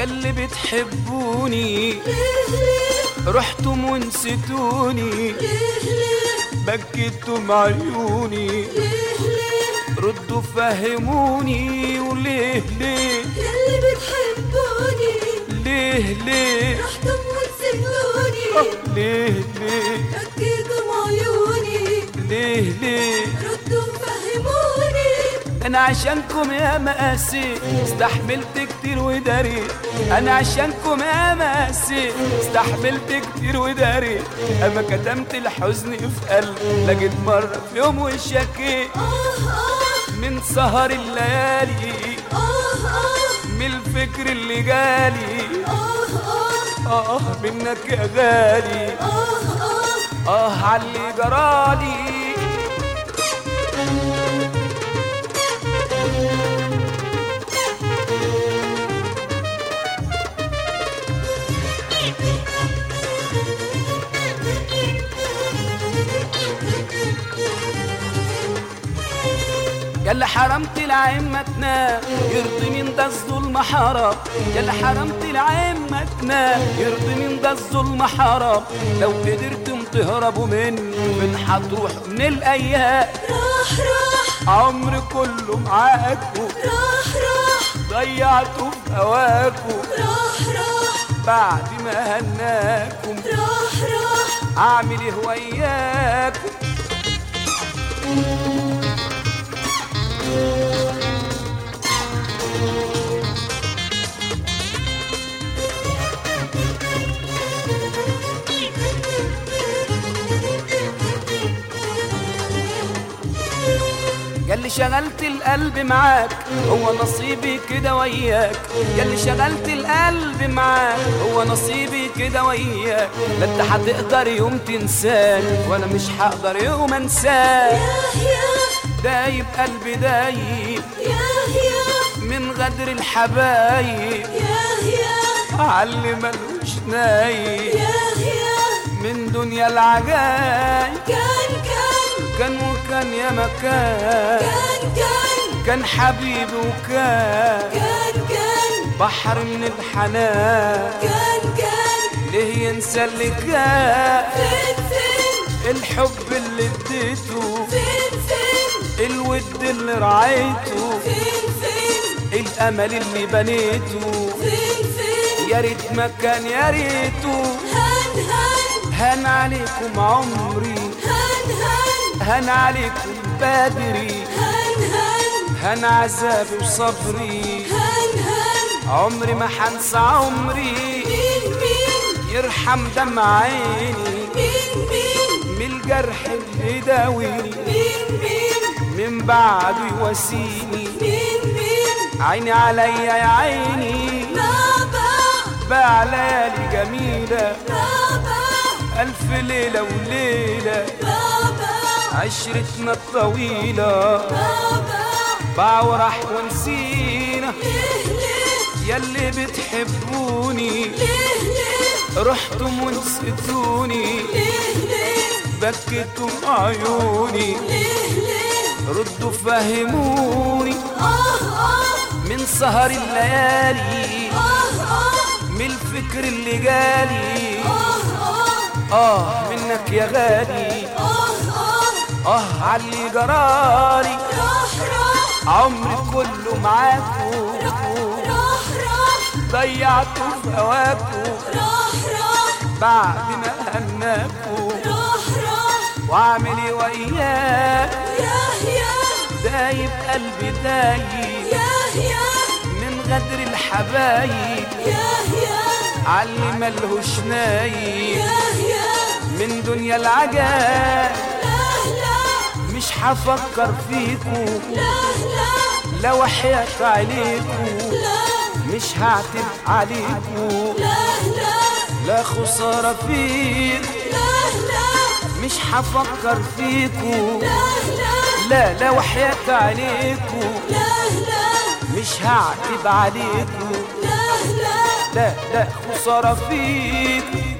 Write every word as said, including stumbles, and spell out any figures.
ياللي بتحبوني ليه ليه رحتم ونسيتوني، ليه ليه بكيتم عيوني، ليه ليه ردوا فهموني. وليه ليه ياللي بتحبوني ليه ليه رحتم ونسيتوني، ليه ليه بكيتم عيوني، ليه ليه ردوا فهموني. انا عشانكم يا مقاسي استحملت كتير وداريت، انا عشانكم يا مقاسي استحملت كتير وداريت، اما كتمت الحزن في قلبي لقيت مرة في يوم وشكيت آه آه من سهر الليالي، آه آه من الفكر اللي جالي. آه اه منك يا غالي، آه آه اه عاللي جرالي. ياللي حرمت العين ما تنام يرضي من ده الظلم حرام، ياللي حرمت العين ما تنام يرضي من ده الظلم حرام. لو قدرتم تهربوا مني من هتروحوا من الايام. راح راح عمري كله معاكوا راح راح ضيعته في هواكوا، راح راح بعد ما هناكم راح راح اعمل ايه وياكم. ياللي شغلت القلب معاك هو نصيبي كده وياك، ياللي شغلت القلب معاك هو نصيبي كده وياك. لا انت هتقدر يوم تنساني وانا مش هقدر يوم انساك. ياه ياه دايب قلبي دايب ياه ياه من غدر الحبايب، ياه ياه علي ملوش نايب ياه ياه من دنيا العجايب. كان كان كان وكان يا مكان، كان كان كان حبيبي وكان كان كان بحر من الحنان. كان كان ليه ينسى اللي كان فين فين الحب اللي اديته، فين فين الود اللي رعيته، فين فين الامل اللي بنيته. فين فين يا ريت ما كان يا ريته هان هان هان عليكم عمري، هان هان هان عليكم بدري، هان هان هان عذابي وصبري. هان هان عمري ما حنسى عمري مين مين يرحم دمع عيني مين مين من الجرح اللي داويني، مين مين من بعده يواسيني. مين مين عيني عليا يا عيني بابا باع ليالي جميلة، بابا ألف ليلة وليلة بابا عشرتنا الطويلة. بابا باع وراح ونسينا ليه ليه ياللي بتحبوني، ليه ليه رحتم ونسيتوني، ليه ليه بكيتم عيوني، ليه ليه ردوا فهموني. آه آه من سهر الليالي آه آه من الفكر اللي جالي. آه آه اه منك يا غالي، آه آه اه عاللي جرالي. راح راح عمري كله معاكو راح راح ضيعته في هواكو، راح راح بعد ما هناكو راح راح واعمل ايه وياك. ياه ياه دايب قلبي دايب ياه ياه من غدر الحبايب، ياه ياه علي ملهوش نايب ياه ياه من دنيا العجاب. لا لا مش هفكر فيكو لا لا لو حيات عليكو، لا مش هعتب عليكو لا لا لا خسارة فيكو. لا لا مش هفكر فيكو لا لا لا وحياة عليكو، لا لا مش هعتب عليكو لا لا لا لا خسارة فيكو.